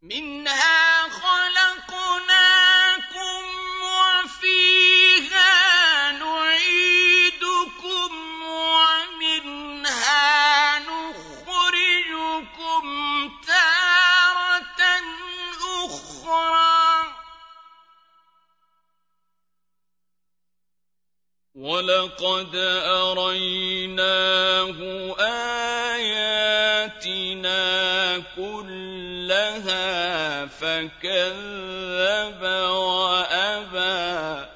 مِنْهَا خَلَقْنَاكُمْ وَفِيهَا نُعِيدُكُمْ وَمِنْهَا نُخْرِجُكُمْ تَارَةً أُخْرَىٰ وَلَقَدْ أَرَيْنَاهُ آيَاتِنَا كُلَّهَا فَكَذَّبَ وَأَبَىٰ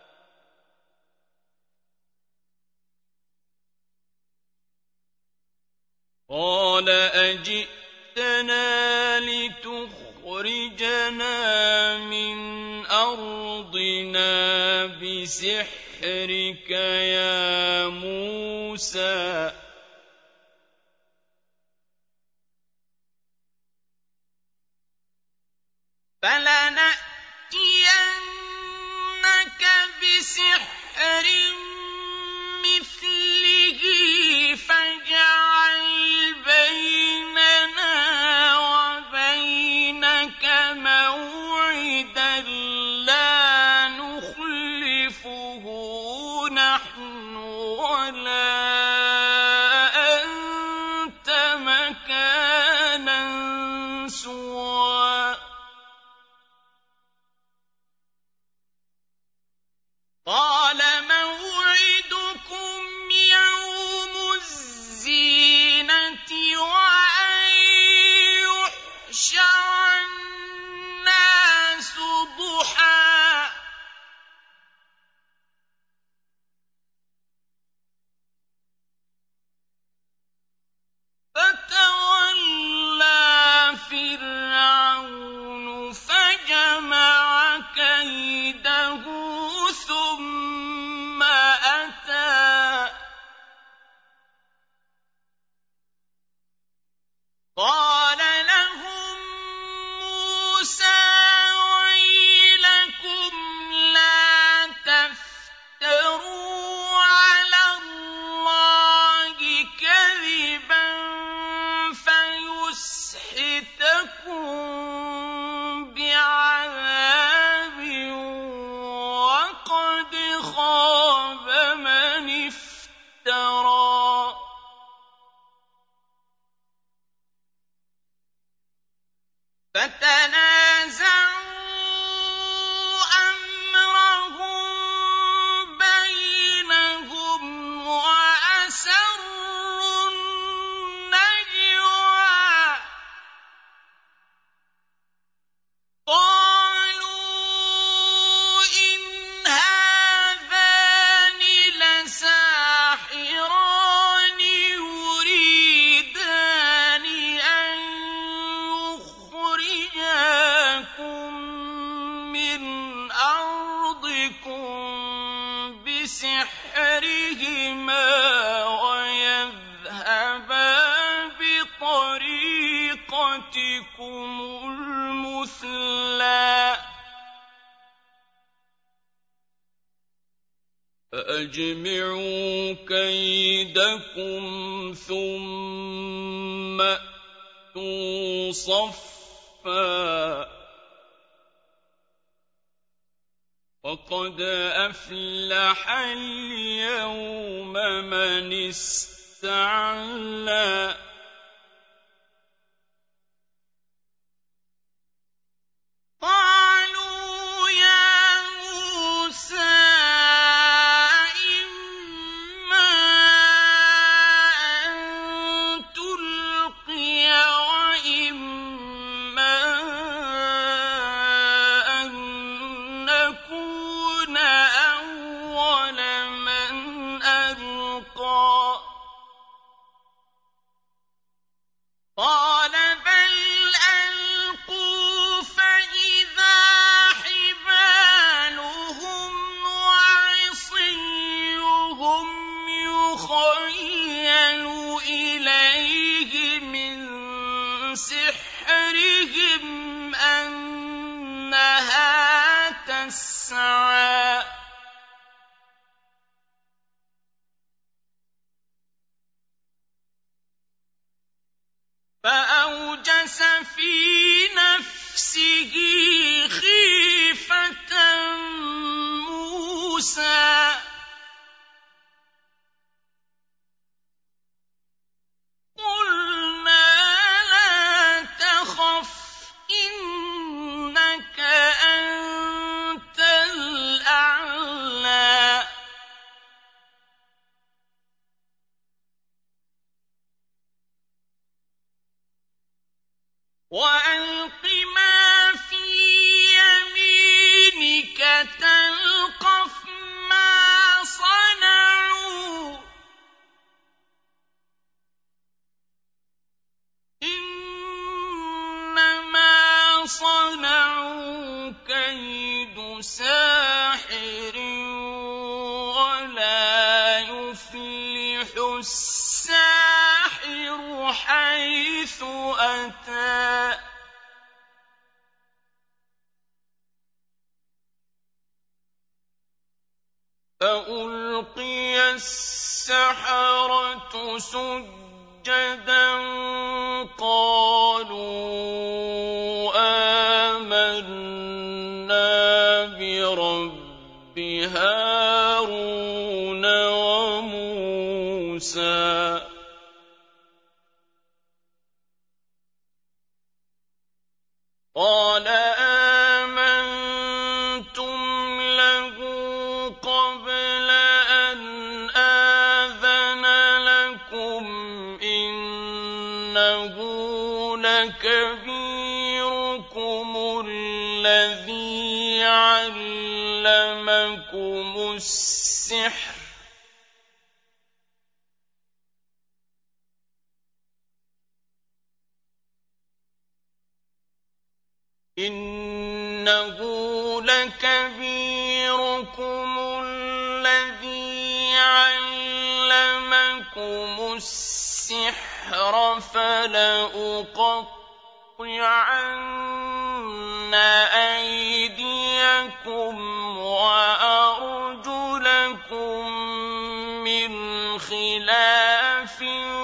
قَالَ أَجِئْتَنَا لِتُخْرِجَنَا مِنْ أَرْضِنَا بِسِحْرِكَ يَا مُوسَىٰ فَلَنَأْتِيَنَّكَ بِسِحْرٍ مِّثْلِهِ فَاجْعَلْ بَيْنَنَا وَبَيْنَكَ مَوْعِدًا لَّا نُخْلِفُهُ نَحْنُ وَلَا أَنتَ مَكَانًا سُوًى قَالَ مَوْعِدُكُمْ يَوْمُ الزِّينَةِ وَأَن يُحْشَرَ النَّاسُ ضُحًى فَتَوَلَّىٰ فِرْعَوْنُ فَجَمَعَ كَيْدَهُ ثُمَّ أَتَىٰ قَالَ لَهُم مُّوسَىٰ وَيْلَكُمْ لَا تَفْتَرُوا عَلَى اللَّهِ كَذِبًا فَيُسْحِتَكُم بِعَذَابٍ وَقَدْ خَابَ مَنِ افْتَرَىٰ فَتَنَازَعُوا أَمْرَهُم بَيْنَهُمْ وَأَسَرُّوا النَّجْوَىٰ قَالُوا إِنْ هَٰذَانِ لَسَاحِرَانِ يُرِيدَانِ أَن يُخْرِجَاكُم مِّنْ أَرْضِكُم بِسِحْرِهِمَا وَيَذْهَبَا بِطَرِيقَتِكُمُ الْمُثْلَىٰ فَأَجْمِعُوا كَيْدَكُمْ ثُمَّ ائْتُوا صَفًّا وَقَدْ أَفْلَحَ الْيَوْمَ مَنِ اسْتَعْلَىٰ قَالُوا يَا مُوسَىٰ إِمَّا أَن تُلْقِيَ وَإِمَّا أَن نَّكُونَ أَوَّلَ مَنْ أَلْقَىٰ قَالَ بَلْ أَلْقُوا فَإِذَا حِبَالُهُمْ وَعِصِيُّهُمْ يُخَيَّلُ إِلَيْهِ مِن سِحْرِهِمْ أَنَّهَا تَسْعَىٰ فَأَوْجَسَ فِي نَفْسِهِ ألق ما في يمينك تلقف ما صنعوا إنما صنعوا كيد ساحر ولا يفلح الساحر حيث أتى فألقي السحرة سجدا قالوا آمنا برب هارون وموسى قال آمنتم له قبل أن آذن لكم إنه لكبيركم الذي علمكم السحر إنه لكبيركم الذي علمكم السحر فلأقطعن أيديكم وأرجلكم من خلاف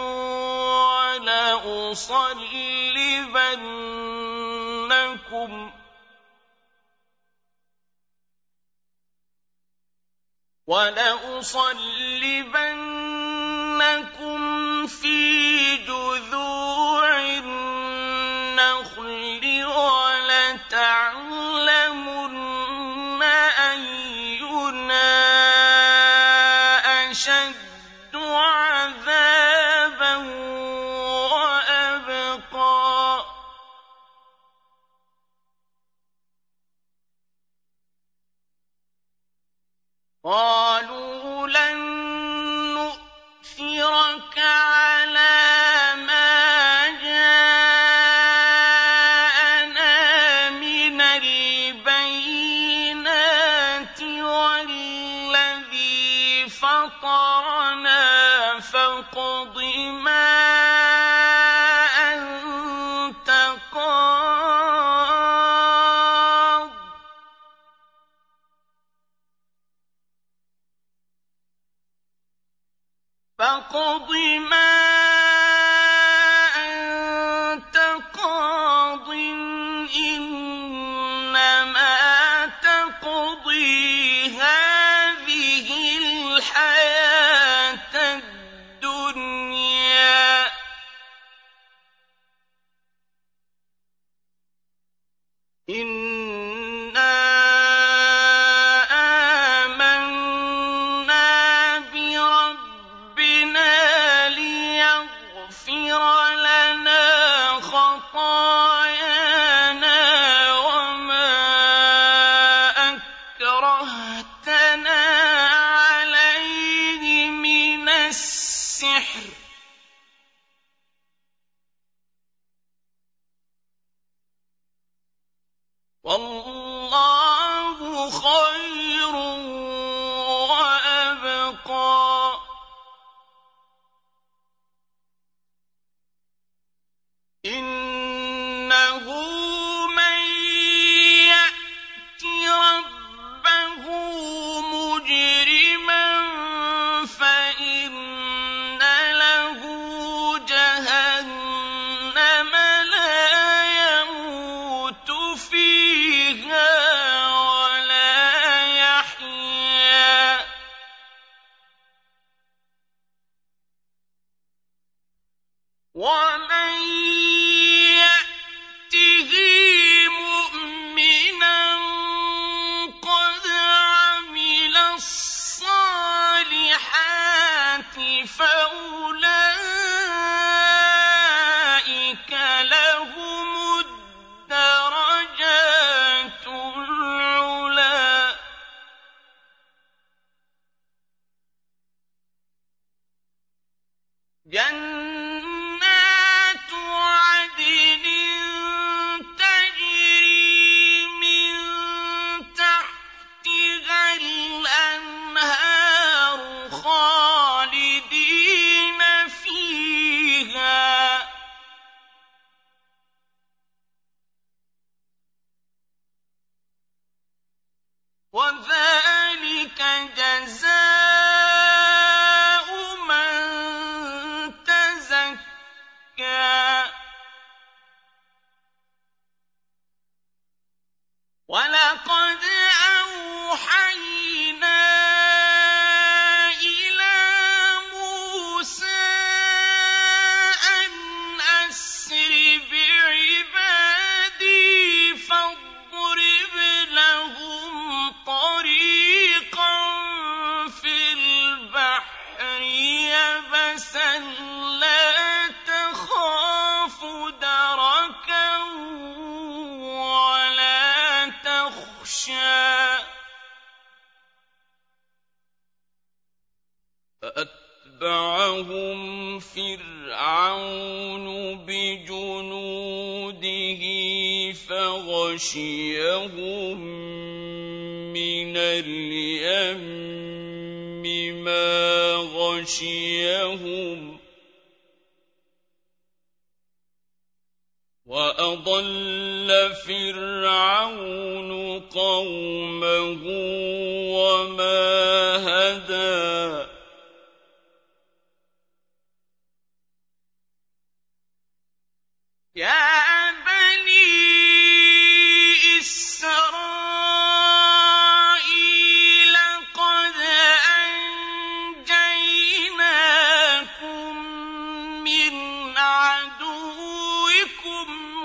ولأصلبنكم في جذوع النخل ولتعلمن أينا أشد عذابا وأبقى قالوا لن نؤثرك على ما جاءنا من البينات والذي فطرنا فاقض ما أنت قاض فاقض ما أنت قاض إنما تقضي هذه الحياة الدنيا إنا آمنا بربنا ليغفر لنا خطايانا وما أكرهتنا عليه من السحر والله خير وأبقى إنه من يأت ربه مجرما فإن له جهنم لا يموت فيها وَذَٰلِكَ جَزَاءُ مَن تَزَكَّىٰ وَلَقَدْ أَوْحَيْنَا إِلَىٰ مُوسَىٰ أَنْ أَسْرِ بِعِبَادِي فَاضْرِبْ لَهُمْ طَرِيقًا فِي الْبَحْرِ يَبَسًا لَّا تَخَافُ دَرَكًا وَلَا تَخْشَىٰ فَأَتْبَعَهُمْ فِرْعَوْنُ بِجُنُودِهِ فَغَشِيَهُم مِّنَ الْيَمِّ مَا غَشِيَهُمْ وَأَضَلَّ فِرْعَوْنُ قَوْمَهُ وَمَا هَدَىٰ يَا بَنِي إِسْرَائِيلَ قَدْ أَنجَيْنَاكُم مِّنْ عَدُوِّكُمْ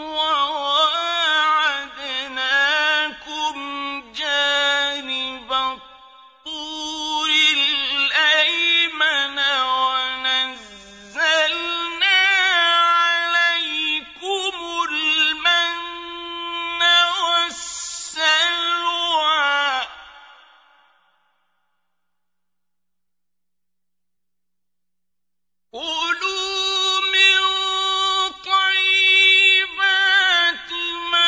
وَوَاعَدْنَاكُمْ جَانِبَ الطُّورِ الْأَيْمَنَ وَنَزَّلْنَا عَلَيْكُمُ الْمَنَّ وَالسَّلْوَىٰ كُلُوا مِن طَيِّبَاتِ مَا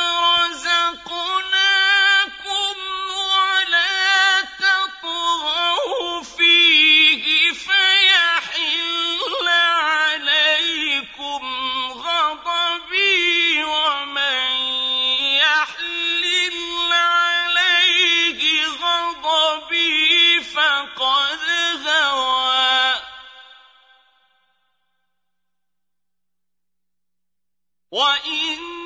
رَزَقْنَاكُمْ وَلَا تَطْغَوْا فِيهِ فَيَحِلَّ عَلَيْكُمْ غَضَبِي وَمَن يَحْلِلْ عَلَيْهِ غَضَبِي فَقَدْ هَوَىٰ وَإِنَّ